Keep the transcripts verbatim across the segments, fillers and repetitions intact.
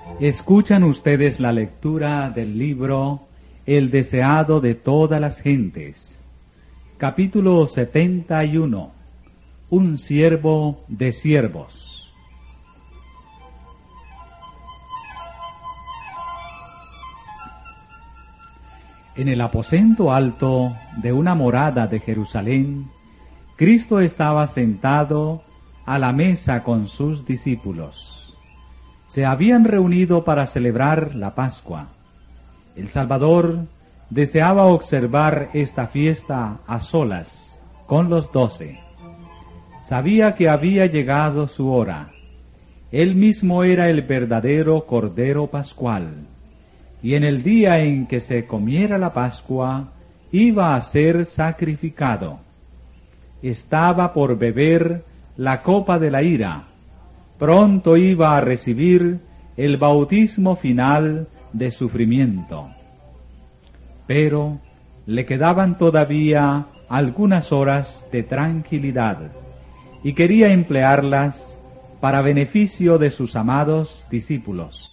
Escuchan ustedes la lectura del libro El deseado de todas las gentes, capítulo setenta y uno. Un siervo de siervos. En el aposento alto de una morada de Jerusalén, Cristo estaba sentado a la mesa con sus discípulos. Se habían reunido para celebrar la Pascua. El Salvador deseaba observar esta fiesta a solas con los doce. Sabía que había llegado su hora. Él mismo era el verdadero Cordero Pascual, y en el día en que se comiera la Pascua iba a ser sacrificado. Estaba por beber la copa de la ira. Pronto iba a recibir el bautismo final de sufrimiento. Pero le quedaban todavía algunas horas de tranquilidad y quería emplearlas para beneficio de sus amados discípulos.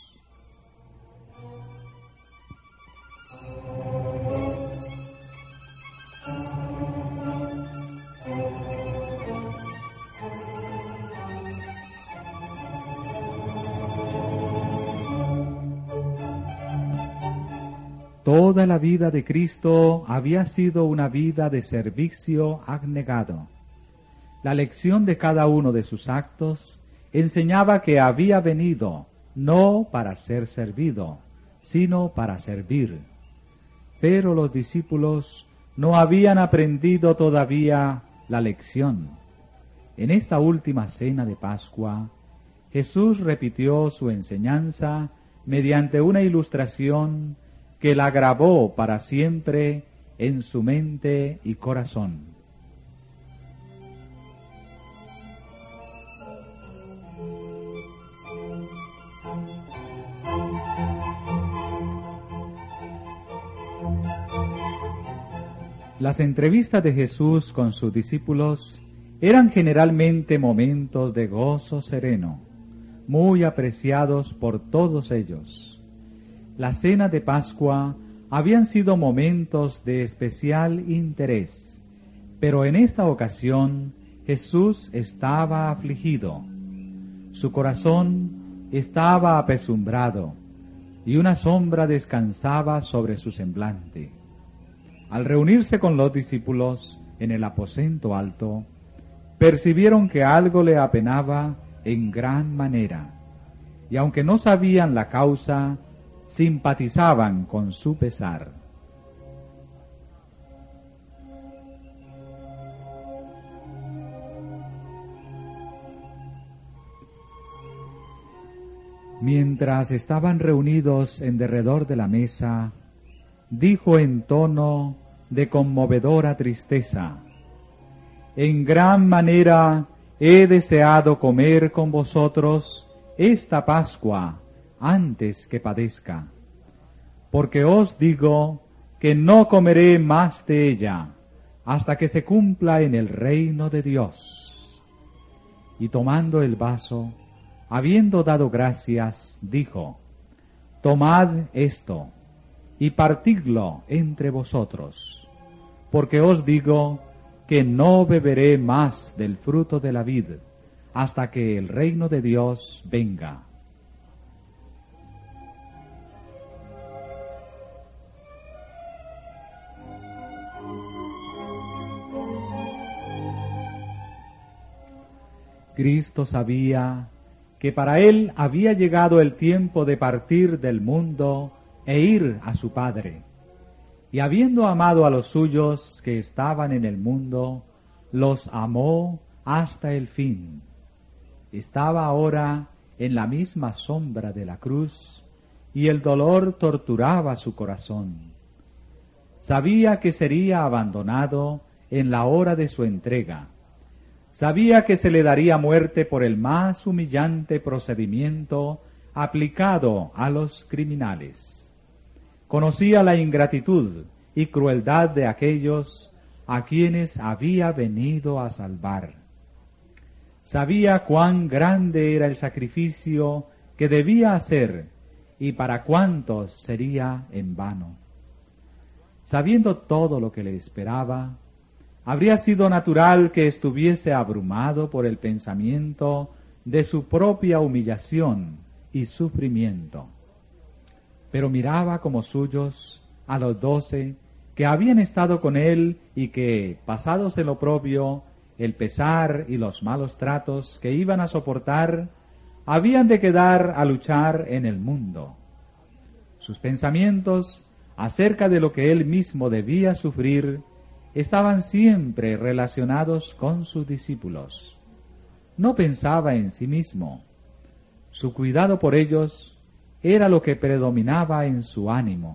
Toda la vida de Cristo había sido una vida de servicio abnegado. La lección de cada uno de sus actos enseñaba que había venido no para ser servido, sino para servir. Pero los discípulos no habían aprendido todavía la lección. En esta última cena de Pascua, Jesús repitió su enseñanza mediante una ilustración que la grabó para siempre en su mente y corazón. Las entrevistas de Jesús con sus discípulos eran generalmente momentos de gozo sereno, muy apreciados por todos ellos. La cena de Pascua habían sido momentos de especial interés, pero en esta ocasión Jesús estaba afligido. Su corazón estaba apesumbrado y una sombra descansaba sobre su semblante. Al reunirse con los discípulos en el aposento alto, percibieron que algo le apenaba en gran manera, y aunque no sabían la causa, simpatizaban con su pesar. Mientras estaban reunidos en derredor de la mesa, dijo en tono de conmovedora tristeza: En gran manera he deseado comer con vosotros esta Pascua antes que padezca, porque os digo que no comeré más de ella hasta que se cumpla en el reino de Dios. Y tomando el vaso, habiendo dado gracias, dijo: Tomad esto y partidlo entre vosotros, porque os digo que no beberé más del fruto de la vid hasta que el reino de Dios venga. Cristo sabía que para él había llegado el tiempo de partir del mundo e ir a su Padre. Y habiendo amado a los suyos que estaban en el mundo, los amó hasta el fin. Estaba ahora en la misma sombra de la cruz, y el dolor torturaba su corazón. Sabía que sería abandonado en la hora de su entrega. Sabía que se le daría muerte por el más humillante procedimiento aplicado a los criminales. Conocía la ingratitud y crueldad de aquellos a quienes había venido a salvar. Sabía cuán grande era el sacrificio que debía hacer y para cuántos sería en vano. Sabiendo todo lo que le esperaba, habría sido natural que estuviese abrumado por el pensamiento de su propia humillación y sufrimiento. Pero miraba como suyos a los doce que habían estado con él y que, pasados el oprobio, el pesar y los malos tratos que iban a soportar, habían de quedar a luchar en el mundo. Sus pensamientos acerca de lo que él mismo debía sufrir estaban siempre relacionados con sus discípulos. No pensaba en sí mismo. Su cuidado por ellos era lo que predominaba en su ánimo.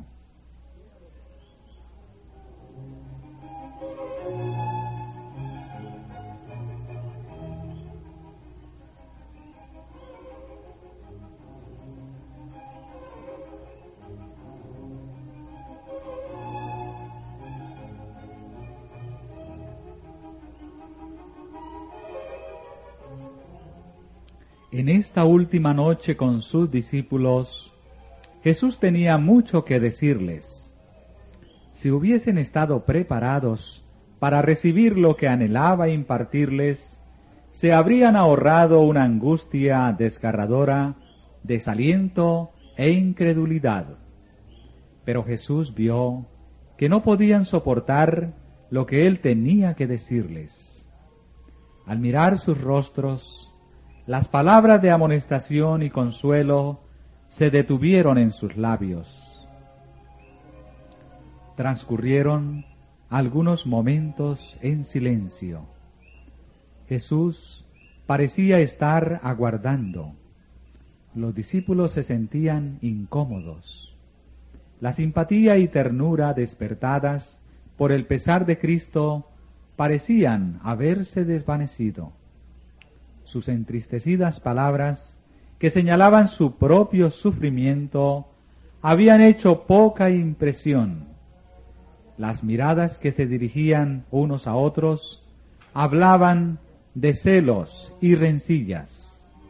En esta última noche con sus discípulos, Jesús tenía mucho que decirles. Si hubiesen estado preparados para recibir lo que anhelaba impartirles, se habrían ahorrado una angustia desgarradora, desaliento e incredulidad. Pero Jesús vio que no podían soportar lo que él tenía que decirles. Al mirar sus rostros, las palabras de amonestación y consuelo se detuvieron en sus labios. Transcurrieron algunos momentos en silencio. Jesús parecía estar aguardando. Los discípulos se sentían incómodos. La simpatía y ternura despertadas por el pesar de Cristo parecían haberse desvanecido. Sus entristecidas palabras, que señalaban su propio sufrimiento, habían hecho poca impresión. Las miradas que se dirigían unos a otros hablaban de celos y rencillas.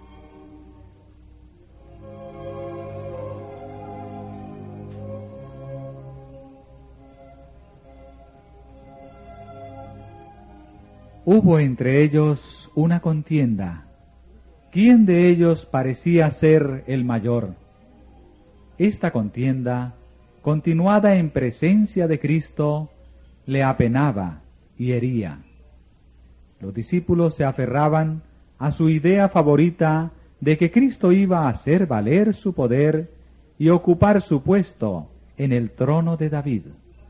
Hubo entre ellos una contienda. ¿Quién de ellos parecía ser el mayor? Esta contienda, continuada en presencia de Cristo, le apenaba y hería. Los discípulos se aferraban a su idea favorita de que Cristo iba a hacer valer su poder y ocupar su puesto en el trono de David.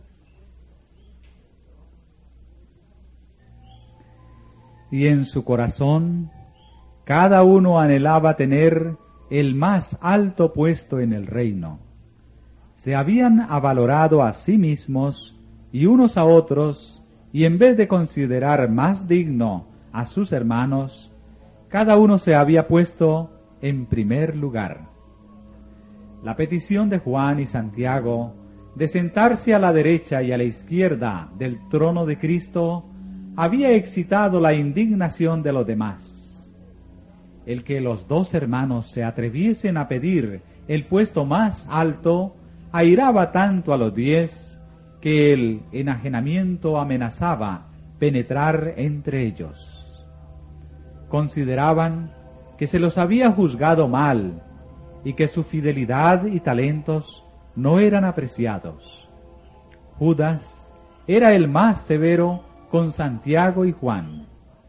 Y en su corazón, cada uno anhelaba tener el más alto puesto en el reino. Se habían avalorado a sí mismos y unos a otros, y en vez de considerar más digno a sus hermanos, cada uno se había puesto en primer lugar. La petición de Juan y Santiago de sentarse a la derecha y a la izquierda del trono de Cristo había excitado la indignación de los demás. El que los dos hermanos se atreviesen a pedir el puesto más alto airaba tanto a los diez que el enajenamiento amenazaba penetrar entre ellos. Consideraban que se los había juzgado mal y que su fidelidad y talentos no eran apreciados. Judas era el más severo con Santiago y Juan.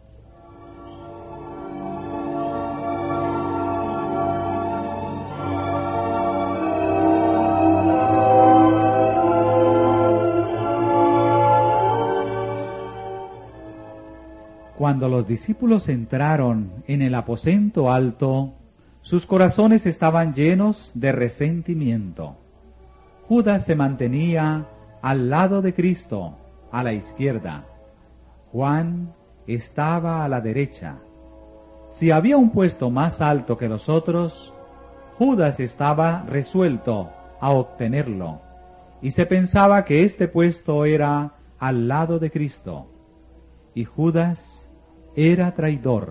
Cuando los discípulos entraron en el aposento alto, sus corazones estaban llenos de resentimiento. Judas se mantenía al lado de Cristo, a la izquierda. Juan estaba a la derecha. Si había un puesto más alto que los otros, Judas estaba resuelto a obtenerlo, y se pensaba que este puesto era al lado de Cristo, y Judas era traidor.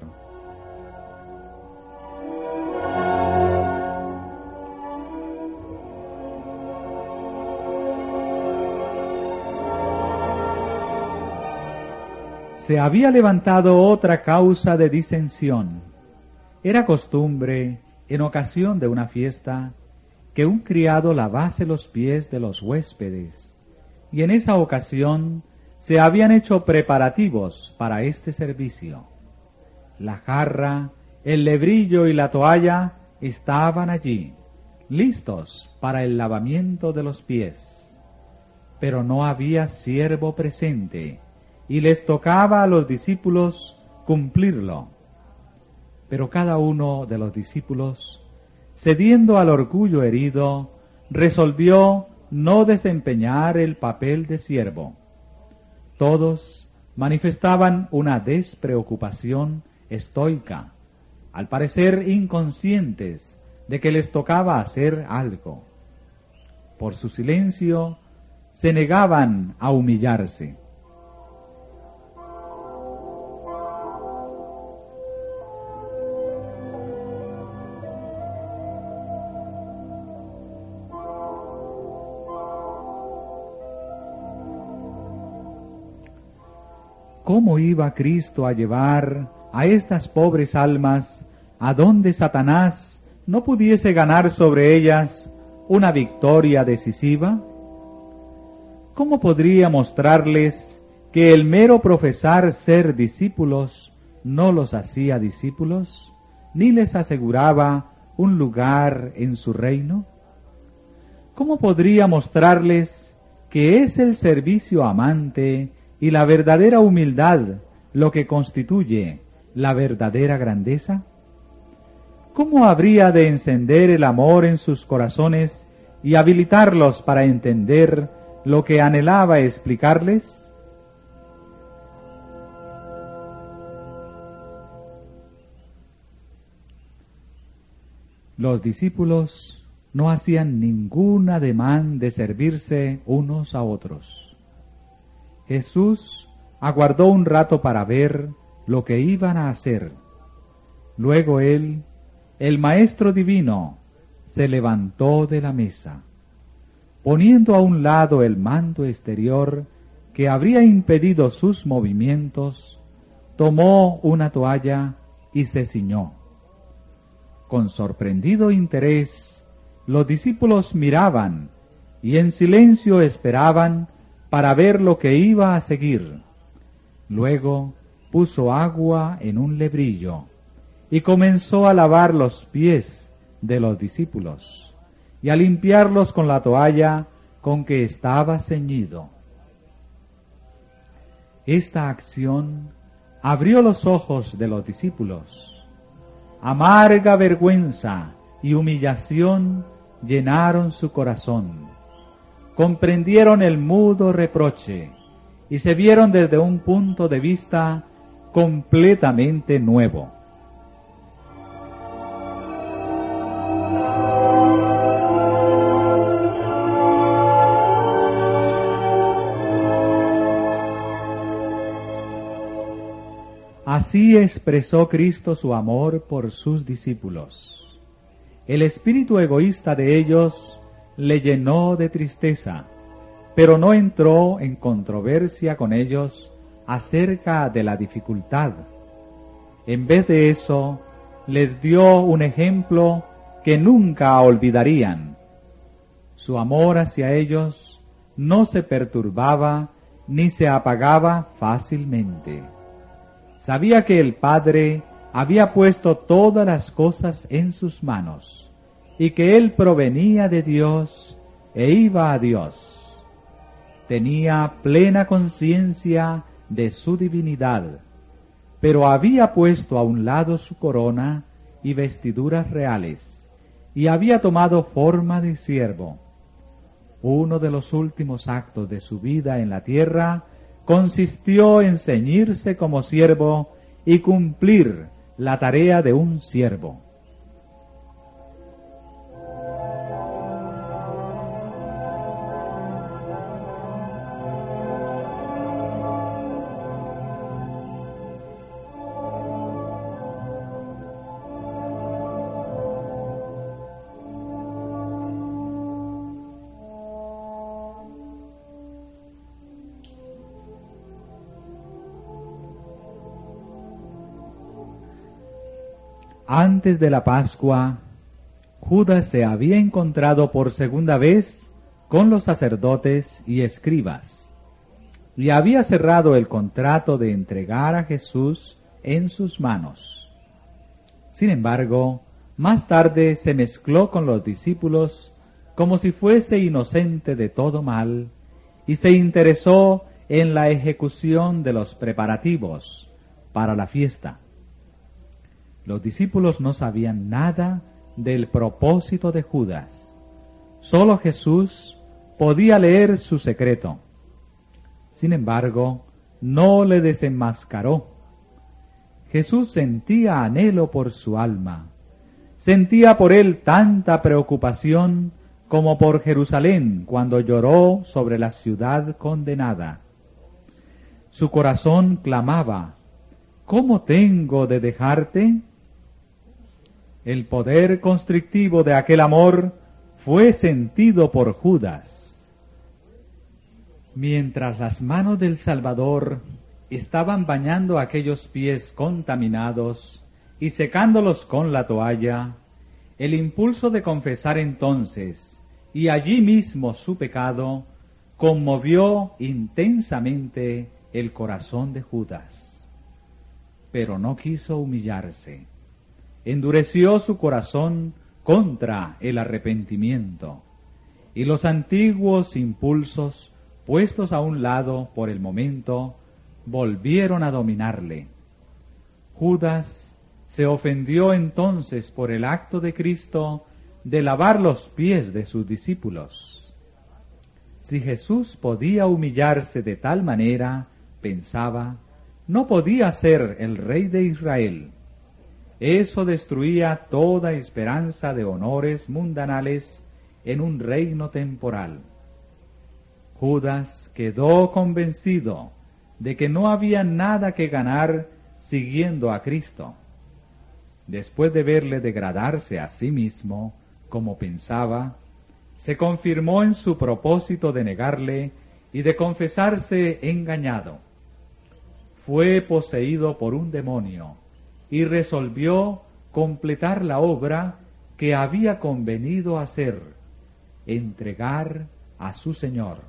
Se había levantado otra causa de disensión. Era costumbre, en ocasión de una fiesta, que un criado lavase los pies de los huéspedes, y en esa ocasión se habían hecho preparativos para este servicio. La jarra, el lebrillo y la toalla estaban allí, listos para el lavamiento de los pies. Pero no había siervo presente, y les tocaba a los discípulos cumplirlo. Pero cada uno de los discípulos, cediendo al orgullo herido, resolvió no desempeñar el papel de siervo. Todos manifestaban una despreocupación estoica, al parecer inconscientes de que les tocaba hacer algo. Por su silencio, se negaban a humillarse. ¿Cómo iba Cristo a llevar a estas pobres almas a donde Satanás no pudiese ganar sobre ellas una victoria decisiva? ¿Cómo podría mostrarles que el mero profesar ser discípulos no los hacía discípulos, ni les aseguraba un lugar en su reino? ¿Cómo podría mostrarles que es el servicio amante y la verdadera humildad lo que constituye la verdadera grandeza? ¿Cómo habría de encender el amor en sus corazones y habilitarlos para entender lo que anhelaba explicarles? Los discípulos no hacían ningún ademán de servirse unos a otros. Jesús aguardó un rato para ver lo que iban a hacer. Luego él, el Maestro Divino, se levantó de la mesa. Poniendo a un lado el manto exterior que habría impedido sus movimientos, tomó una toalla y se ciñó. Con sorprendido interés, los discípulos miraban y en silencio esperaban para ver lo que iba a seguir. Luego puso agua en un lebrillo y comenzó a lavar los pies de los discípulos y a limpiarlos con la toalla con que estaba ceñido. Esta acción abrió los ojos de los discípulos. Amarga vergüenza y humillación llenaron su corazón. Comprendieron el mudo reproche y se vieron desde un punto de vista completamente nuevo. Así expresó Cristo su amor por sus discípulos. El espíritu egoísta de ellos le llenó de tristeza, pero no entró en controversia con ellos acerca de la dificultad. En vez de eso, les dio un ejemplo que nunca olvidarían. Su amor hacia ellos no se perturbaba ni se apagaba fácilmente. Sabía que el Padre había puesto todas las cosas en sus manos y que Él provenía de Dios e iba a Dios. Tenía plena conciencia de su divinidad, pero había puesto a un lado su corona y vestiduras reales y había tomado forma de siervo. Uno de los últimos actos de su vida en la tierra consistió en ceñirse como siervo y cumplir la tarea de un siervo. Antes de la Pascua, Judas se había encontrado por segunda vez con los sacerdotes y escribas, y había cerrado el contrato de entregar a Jesús en sus manos. Sin embargo, más tarde se mezcló con los discípulos como si fuese inocente de todo mal, y se interesó en la ejecución de los preparativos para la fiesta. Los discípulos no sabían nada del propósito de Judas. Solo Jesús podía leer su secreto. Sin embargo, no le desenmascaró. Jesús sentía anhelo por su alma. Sentía por él tanta preocupación como por Jerusalén cuando lloró sobre la ciudad condenada. Su corazón clamaba: ¿cómo tengo de dejarte? El poder constrictivo de aquel amor fue sentido por Judas. Mientras las manos del Salvador estaban bañando aquellos pies contaminados y secándolos con la toalla, el impulso de confesar entonces, y allí mismo su pecado, conmovió intensamente el corazón de Judas. Pero no quiso humillarse. Endureció su corazón contra el arrepentimiento, y los antiguos impulsos, puestos a un lado por el momento, volvieron a dominarle. Judas se ofendió entonces por el acto de Cristo de lavar los pies de sus discípulos. Si Jesús podía humillarse de tal manera, pensaba, no podía ser el Rey de Israel. Eso destruía toda esperanza de honores mundanales en un reino temporal. Judas quedó convencido de que no había nada que ganar siguiendo a Cristo. Después de verle degradarse a sí mismo, como pensaba, se confirmó en su propósito de negarle y de confesarse engañado. Fue poseído por un demonio y resolvió completar la obra que había convenido hacer, entregar a su Señor.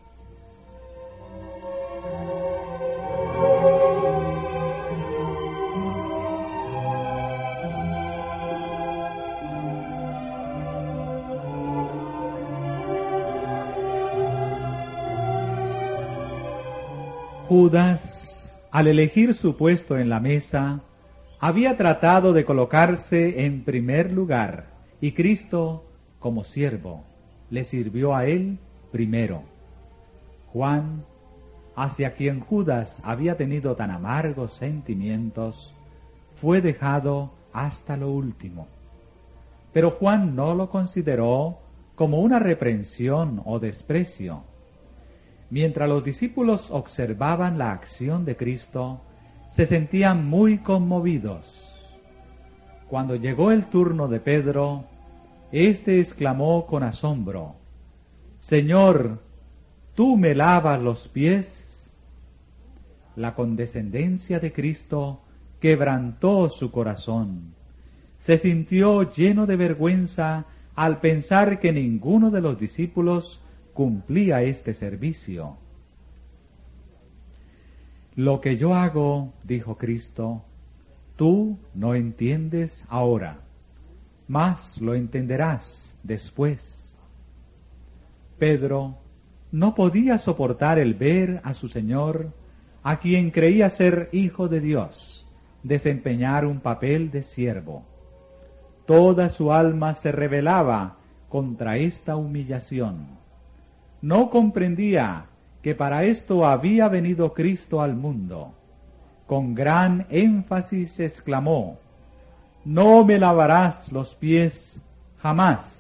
Judas, al elegir su puesto en la mesa, había tratado de colocarse en primer lugar, y Cristo, como siervo, le sirvió a él primero. Juan, hacia quien Judas había tenido tan amargos sentimientos, fue dejado hasta lo último. Pero Juan no lo consideró como una reprensión o desprecio. Mientras los discípulos observaban la acción de Cristo, se sentían muy conmovidos. Cuando llegó el turno de Pedro, éste exclamó con asombro: «Señor, ¿tú me lavas los pies?». La condescendencia de Cristo quebrantó su corazón. Se sintió lleno de vergüenza al pensar que ninguno de los discípulos cumplía este servicio. «Lo que yo hago», dijo Cristo, «tú no entiendes ahora, mas lo entenderás después». Pedro no podía soportar el ver a su Señor, a quien creía ser Hijo de Dios, desempeñar un papel de siervo. Toda su alma se rebelaba contra esta humillación. No comprendía que para esto había venido Cristo al mundo. Con gran énfasis exclamó: «No me lavarás los pies jamás».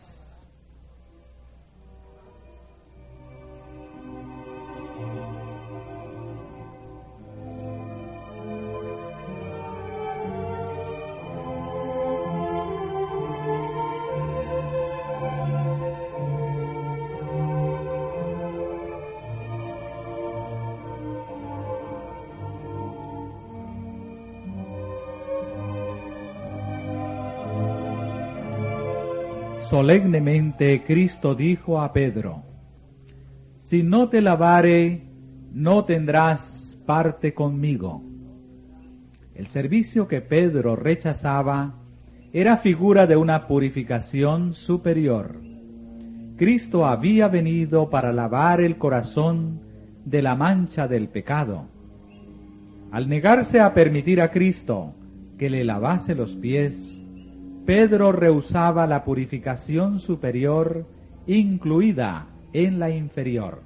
Solemnemente Cristo dijo a Pedro: si no te lavare, no tendrás parte conmigo. El servicio que Pedro rechazaba era figura de una purificación superior. Cristo había venido para lavar el corazón de la mancha del pecado. Al negarse a permitir a Cristo que le lavase los pies, Pedro rehusaba la purificación superior incluida en la inferior.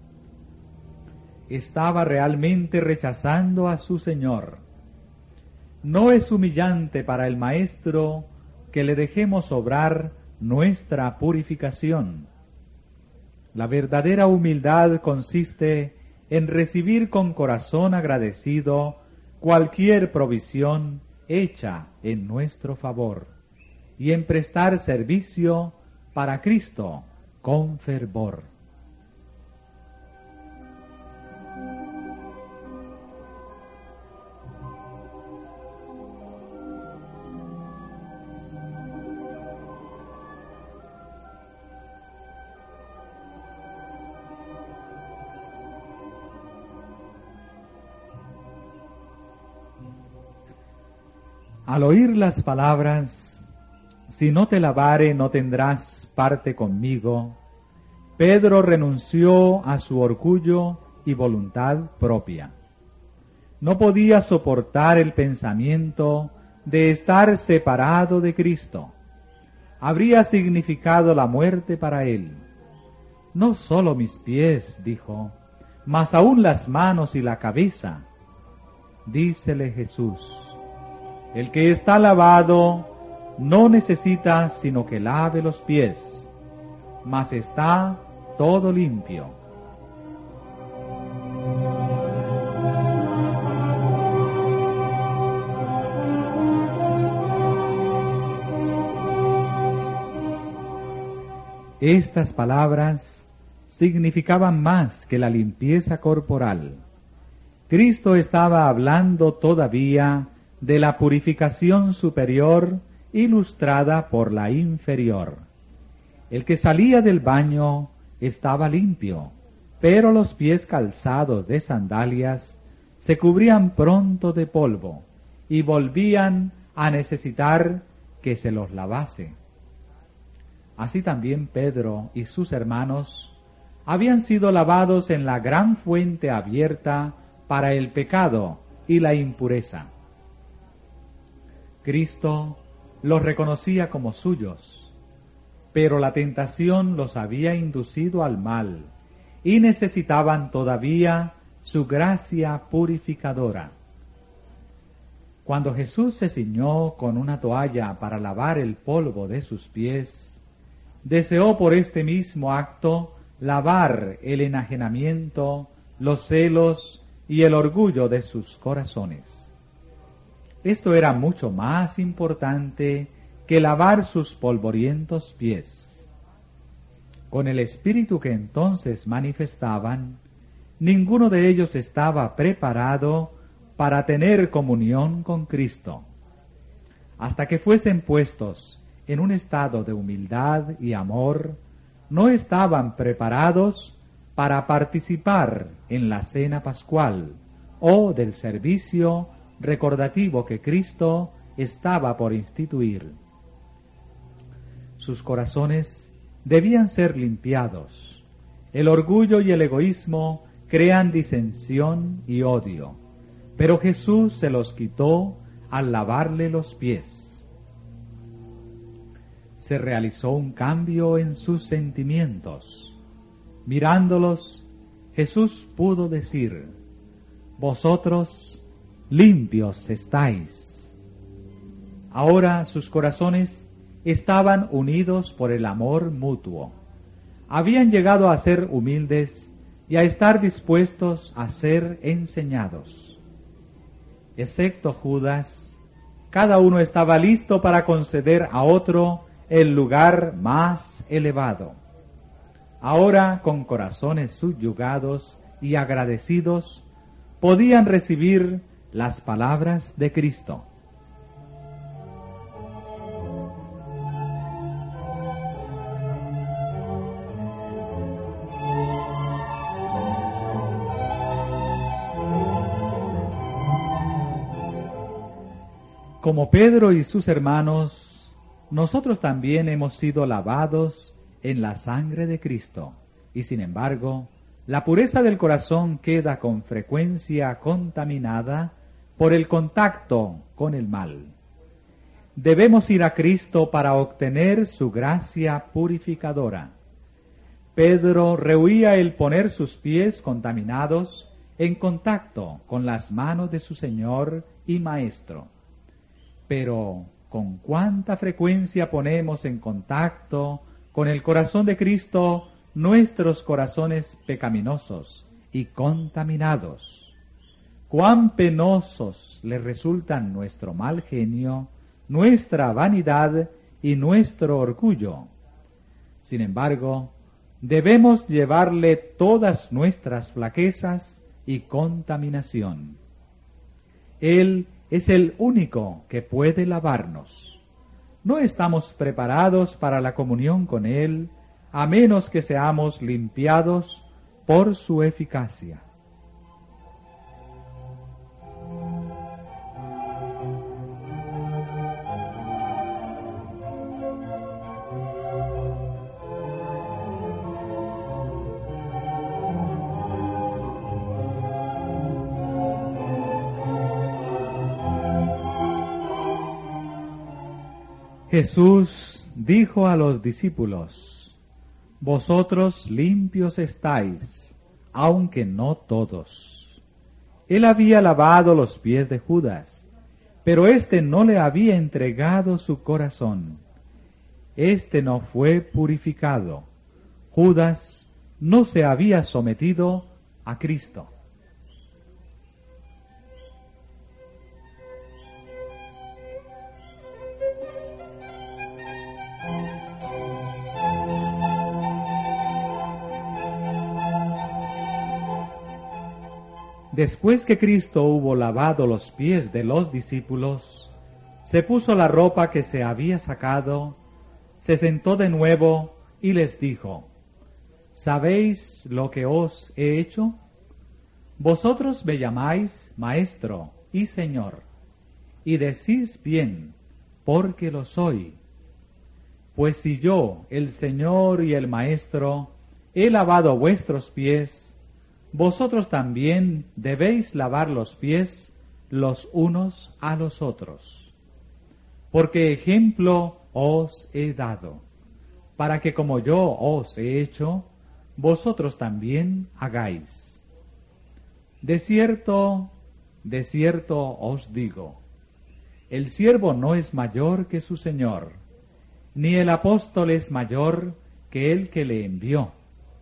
Estaba realmente rechazando a su Señor. No es humillante para el Maestro que le dejemos obrar nuestra purificación. La verdadera humildad consiste en recibir con corazón agradecido cualquier provisión hecha en nuestro favor y en prestar servicio para Cristo con fervor. Al oír las palabras, si no te lavare no tendrás parte conmigo, Pedro renunció a su orgullo y voluntad propia. No podía soportar el pensamiento de estar separado de Cristo. Habría significado la muerte para él. No solo mis pies, dijo, mas aún las manos y la cabeza. Dícele Jesús: el que está lavado no necesita sino que lave los pies, mas está todo limpio. Estas palabras significaban más que la limpieza corporal. Cristo estaba hablando todavía de la purificación superior ilustrada por la inferior. El que salía del baño estaba limpio, pero los pies calzados de sandalias se cubrían pronto de polvo y volvían a necesitar que se los lavase. Así también Pedro y sus hermanos habían sido lavados en la gran fuente abierta para el pecado y la impureza. Cristo los reconocía como suyos, pero la tentación los había inducido al mal y necesitaban todavía su gracia purificadora. Cuando Jesús se ciñó con una toalla para lavar el polvo de sus pies, deseó por este mismo acto lavar el enajenamiento, los celos y el orgullo de sus corazones. Esto era mucho más importante que lavar sus polvorientos pies. Con el espíritu que entonces manifestaban, ninguno de ellos estaba preparado para tener comunión con Cristo. Hasta que fuesen puestos en un estado de humildad y amor, no estaban preparados para participar en la cena pascual o del servicio recordativo que Cristo estaba por instituir. Sus corazones debían ser limpiados. El orgullo y el egoísmo crean disensión y odio, pero Jesús se los quitó al lavarle los pies. Se realizó un cambio en sus sentimientos. Mirándolos, Jesús pudo decir: vosotros limpios estáis. Ahora sus corazones estaban unidos por el amor mutuo. Habían llegado a ser humildes y a estar dispuestos a ser enseñados. Excepto Judas, cada uno estaba listo para conceder a otro el lugar más elevado. Ahora, con corazones subyugados y agradecidos, podían recibir las palabras de Cristo. Como Pedro y sus hermanos, nosotros también hemos sido lavados en la sangre de Cristo, y sin embargo, la pureza del corazón queda con frecuencia contaminada por el contacto con el mal. Debemos ir a Cristo para obtener su gracia purificadora. Pedro rehuía el poner sus pies contaminados en contacto con las manos de su Señor y Maestro. Pero, ¿con cuánta frecuencia ponemos en contacto con el corazón de Cristo nuestros corazones pecaminosos y contaminados? ¿Cuán penosos le resultan nuestro mal genio, nuestra vanidad y nuestro orgullo? Sin embargo, debemos llevarle todas nuestras flaquezas y contaminación. Él es el único que puede lavarnos. No estamos preparados para la comunión con Él, a menos que seamos limpiados por su eficacia. Jesús dijo a los discípulos: vosotros limpios estáis, aunque no todos. Él había lavado los pies de Judas, pero éste no le había entregado su corazón. Éste no fue purificado. Judas no se había sometido a Cristo. Después que Cristo hubo lavado los pies de los discípulos, se puso la ropa que se había sacado, se sentó de nuevo y les dijo: ¿sabéis lo que os he hecho? Vosotros me llamáis Maestro y Señor, y decís bien, porque lo soy. Pues si yo, el Señor y el Maestro, he lavado vuestros pies, vosotros también debéis lavar los pies los unos a los otros. Porque ejemplo os he dado, para que como yo os he hecho, vosotros también hagáis. De cierto, de cierto os digo, el siervo no es mayor que su Señor, ni el apóstol es mayor que el que le envió.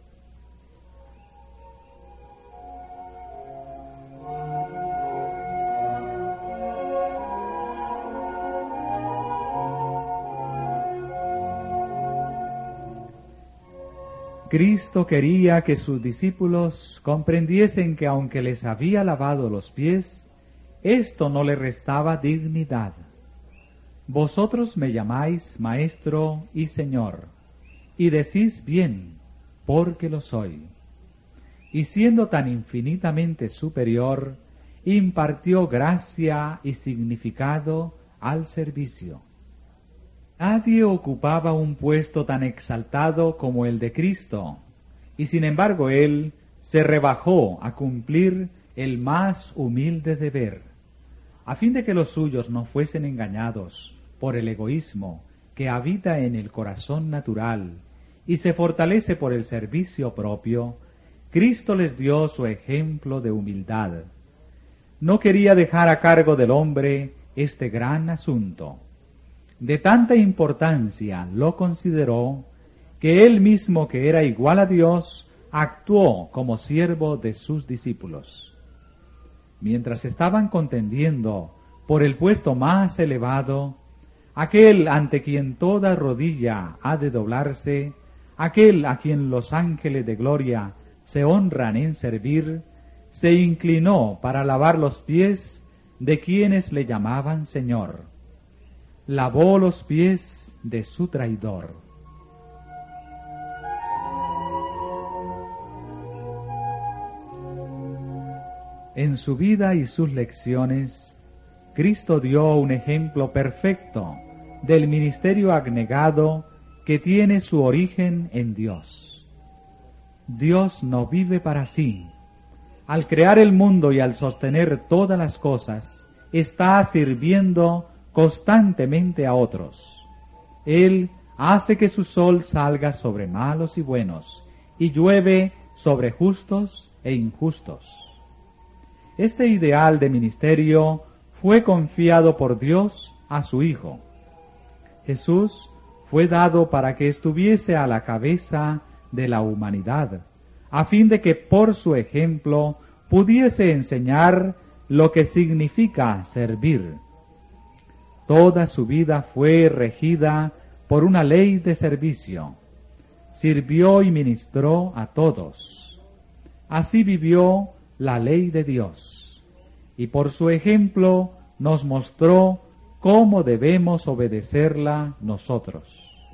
Cristo quería que sus discípulos comprendiesen que aunque les había lavado los pies, esto no le restaba dignidad. Vosotros me llamáis Maestro y Señor, y decís bien, porque lo soy. Y siendo tan infinitamente superior, impartió gracia y significado al servicio. Nadie ocupaba un puesto tan exaltado como el de Cristo, y sin embargo él se rebajó a cumplir el más humilde deber, a fin de que los suyos no fuesen engañados por el egoísmo que habita en el corazón natural y se fortalece por el servicio propio. Cristo les dio su ejemplo de humildad. No quería dejar a cargo del hombre este gran asunto. De tanta importancia lo consideró que él mismo, que era igual a Dios, actuó como siervo de sus discípulos. Mientras estaban contendiendo por el puesto más elevado, aquel ante quien toda rodilla ha de doblarse, aquel a quien los ángeles de gloria se honran en servir, se inclinó para lavar los pies de quienes le llamaban Señor. Lavó los pies de su traidor. En su vida y sus lecciones, Cristo dio un ejemplo perfecto del ministerio abnegado que tiene su origen en Dios. Dios no vive para sí. Al crear el mundo y al sostener todas las cosas, está sirviendo constantemente a otros. Él hace que su sol salga sobre malos y buenos, y llueve sobre justos e injustos. Este ideal de ministerio fue confiado por Dios a su Hijo. Jesús fue dado para que estuviese a la cabeza de la humanidad, a fin de que por su ejemplo pudiese enseñar lo que significa servir. Toda su vida fue regida por una ley de servicio. Sirvió y ministró a todos. Así vivió la ley de Dios, y por su ejemplo nos mostró cómo debemos obedecerla nosotros.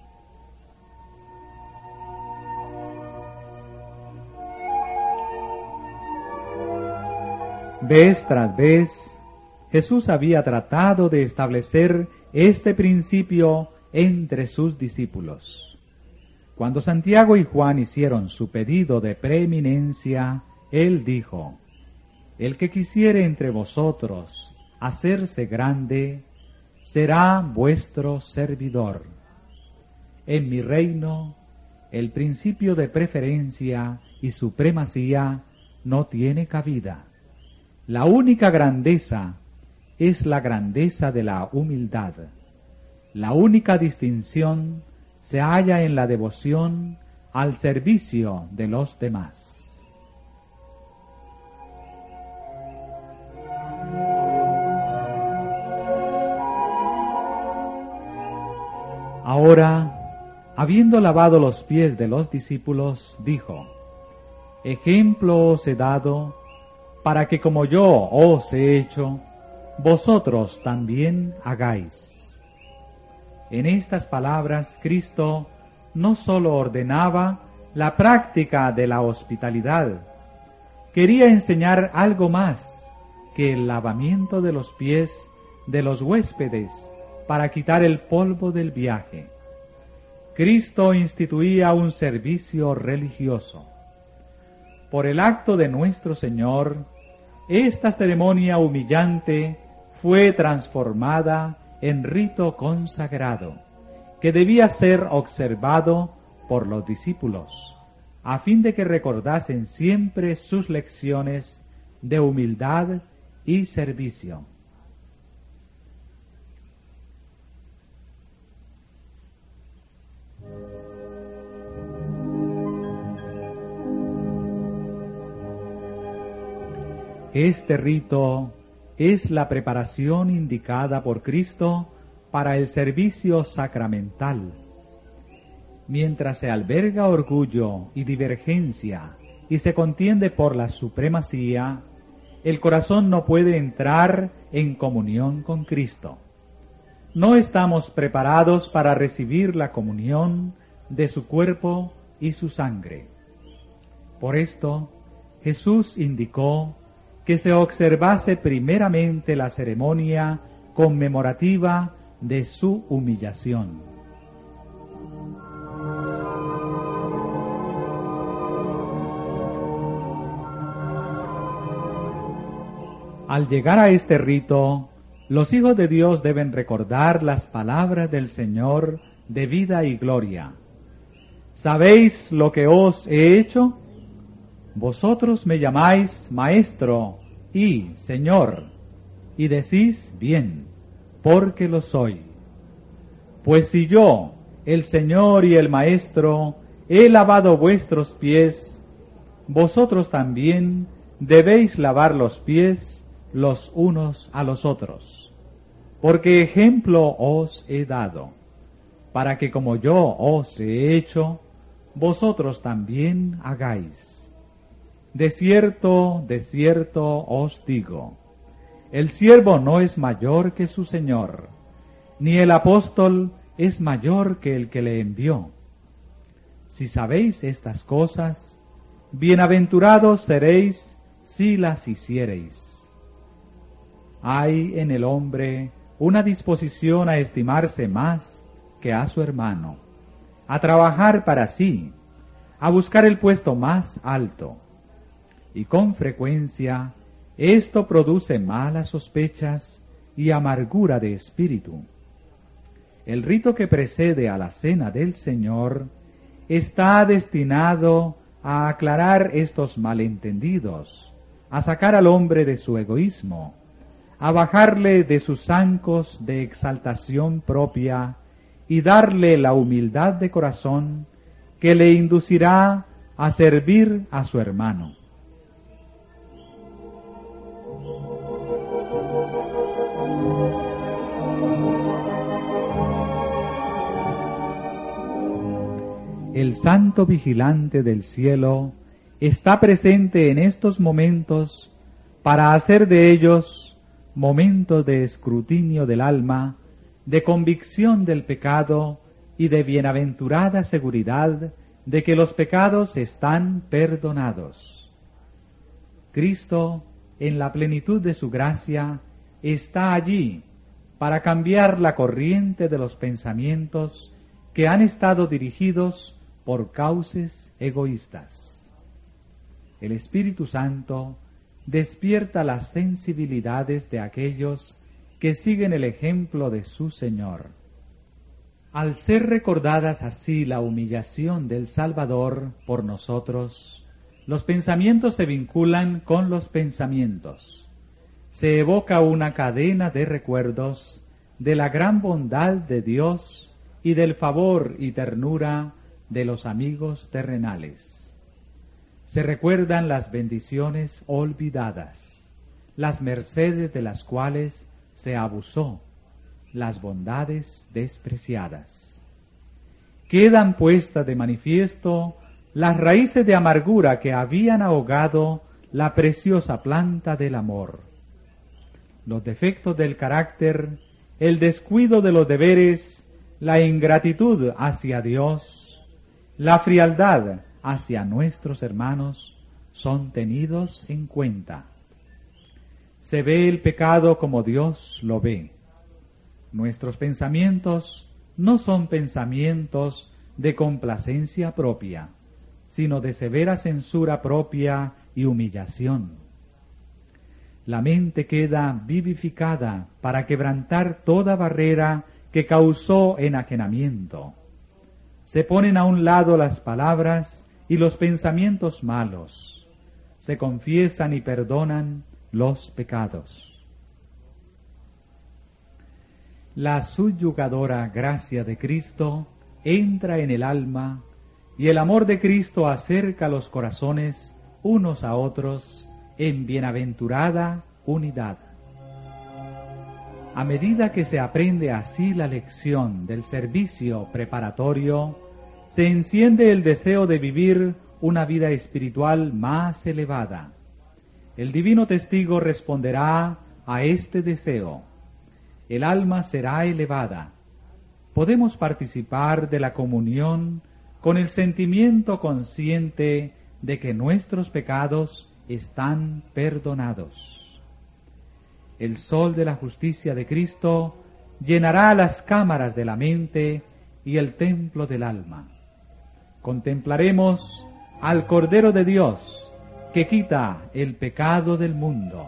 Vez tras vez, Jesús había tratado de establecer este principio entre sus discípulos. Cuando Santiago y Juan hicieron su pedido de preeminencia, él dijo: el que quisiere entre vosotros hacerse grande, será vuestro servidor. En mi reino, el principio de preferencia y supremacía no tiene cabida. La única grandeza es la grandeza de la humildad. La única distinción se halla en la devoción al servicio de los demás. Ahora, habiendo lavado los pies de los discípulos, dijo: ejemplo os he dado, para que como yo os he hecho, vosotros también hagáis. En estas palabras, Cristo no sólo ordenaba la práctica de la hospitalidad, quería enseñar algo más que el lavamiento de los pies de los huéspedes para quitar el polvo del viaje. Cristo instituía un servicio religioso. Por el acto de nuestro Señor, esta ceremonia humillante fue transformada en rito consagrado, que debía ser observado por los discípulos, a fin de que recordasen siempre sus lecciones de humildad y servicio. Este rito es la preparación indicada por Cristo para el servicio sacramental. Mientras se alberga orgullo y divergencia y se contiende por la supremacía, el corazón no puede entrar en comunión con Cristo. No estamos preparados para recibir la comunión de su cuerpo y su sangre. Por esto, Jesús indicó que se observase primeramente la ceremonia conmemorativa de su humillación. Al llegar a este rito, los hijos de Dios deben recordar las palabras del Señor de vida y gloria. ¿Sabéis lo que os he hecho? Vosotros me llamáis Maestro y Señor, y decís bien, porque lo soy. Pues si yo, el Señor y el Maestro, he lavado vuestros pies, vosotros también debéis lavar los pies los unos a los otros, porque ejemplo os he dado, para que como yo os he hecho, vosotros también hagáis. De cierto, de cierto os digo, el siervo no es mayor que su Señor, ni el apóstol es mayor que el que le envió. Si sabéis estas cosas, bienaventurados seréis si las hiciereis. hay en el hombre una disposición a estimarse más que a su hermano, a trabajar para sí, a buscar el puesto más alto. Y con frecuencia esto produce malas sospechas y amargura de espíritu. El rito que precede a la cena del Señor está destinado a aclarar estos malentendidos, a sacar al hombre de su egoísmo, a bajarle de sus zancos de exaltación propia y darle la humildad de corazón que le inducirá a servir a su hermano. El santo vigilante del cielo está presente en estos momentos para hacer de ellos momentos de escrutinio del alma, de convicción del pecado y de bienaventurada seguridad de que los pecados están perdonados. Cristo, en la plenitud de su gracia, está allí para cambiar la corriente de los pensamientos que han estado dirigidos por causas egoístas. El Espíritu Santo despierta las sensibilidades de aquellos que siguen el ejemplo de su Señor. Al ser recordadas así la humillación del Salvador por nosotros, los pensamientos se vinculan con los pensamientos. Se evoca una cadena de recuerdos de la gran bondad de Dios y del favor y ternura de los amigos terrenales. Se recuerdan las bendiciones olvidadas, las mercedes de las cuales se abusó, las bondades despreciadas. Quedan puestas de manifiesto las raíces de amargura que habían ahogado la preciosa planta del amor. Los defectos del carácter, el descuido de los deberes, la ingratitud hacia Dios, la frialdad hacia nuestros hermanos son tenidos en cuenta. Se ve el pecado como Dios lo ve. Nuestros pensamientos no son pensamientos de complacencia propia, sino de severa censura propia y humillación. La mente queda vivificada para quebrantar toda barrera que causó enajenamiento. Se ponen a un lado las palabras y los pensamientos malos. Se confiesan y perdonan los pecados. La subyugadora gracia de Cristo entra en el alma y el amor de Cristo acerca los corazones unos a otros en bienaventurada unidad. A medida que se aprende así la lección del servicio preparatorio, se enciende el deseo de vivir una vida espiritual más elevada. El divino testigo responderá a este deseo. El alma será elevada. Podemos participar de la comunión con el sentimiento consciente de que nuestros pecados están perdonados. El sol de la justicia de Cristo llenará las cámaras de la mente y el templo del alma. Contemplaremos al Cordero de Dios que quita el pecado del mundo.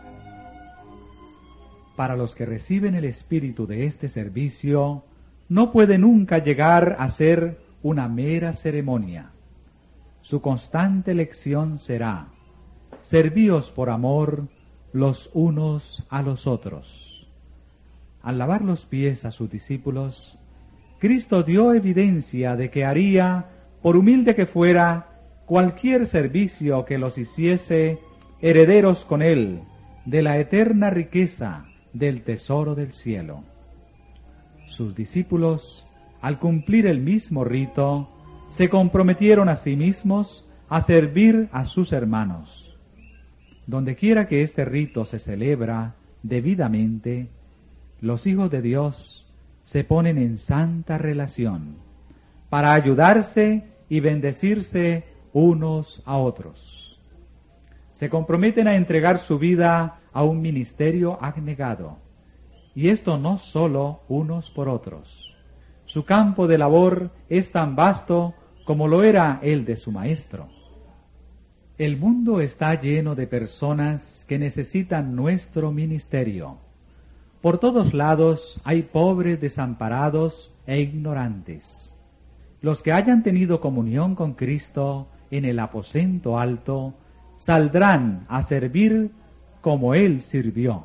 Para los que reciben el espíritu de este servicio, no puede nunca llegar a ser una mera ceremonia. Su constante lección será: servíos por amor los unos a los otros. Al lavar los pies a sus discípulos, Cristo dio evidencia de que haría, por humilde que fuera, cualquier servicio que los hiciese herederos con Él de la eterna riqueza del tesoro del cielo. Sus discípulos, al cumplir el mismo rito, se comprometieron a sí mismos a servir a sus hermanos. Donde quiera que este rito se celebra debidamente, los hijos de Dios se ponen en santa relación para ayudarse y bendecirse unos a otros. Se comprometen a entregar su vida a un ministerio abnegado, y esto no sólo unos por otros. Su campo de labor es tan vasto como lo era el de su maestro. El mundo está lleno de personas que necesitan nuestro ministerio. Por todos lados hay pobres desamparados e ignorantes. Los que hayan tenido comunión con Cristo en el aposento alto saldrán a servir como Él sirvió.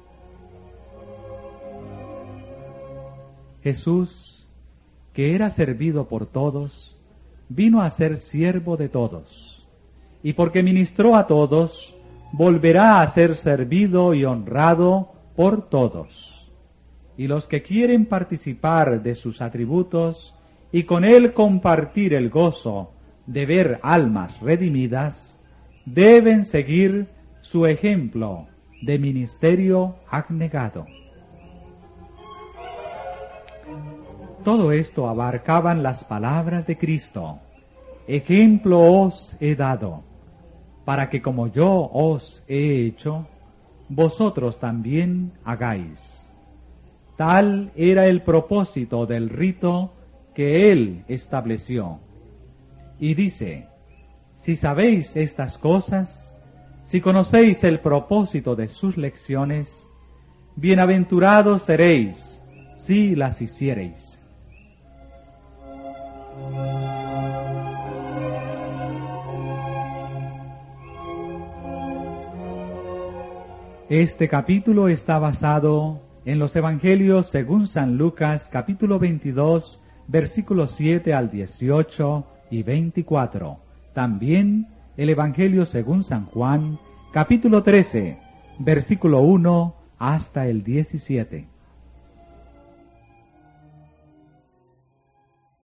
Jesús, que era servido por todos, vino a ser siervo de todos, y porque ministró a todos, volverá a ser servido y honrado por todos. Y los que quieren participar de sus atributos y con Él compartir el gozo de ver almas redimidas, deben seguir su ejemplo de ministerio abnegado. Todo esto abarcaban las palabras de Cristo: ejemplo os he dado, para que como yo os he hecho, vosotros también hagáis. Tal era el propósito del rito que Él estableció. Y dice: si sabéis estas cosas, si conocéis el propósito de sus lecciones, bienaventurados seréis si las hiciereis. Este capítulo está basado en los Evangelios según San Lucas, capítulo veintidós, versículos siete al dieciocho y veinticuatro. También el Evangelio según San Juan, capítulo trece, versículo uno hasta el diecisiete.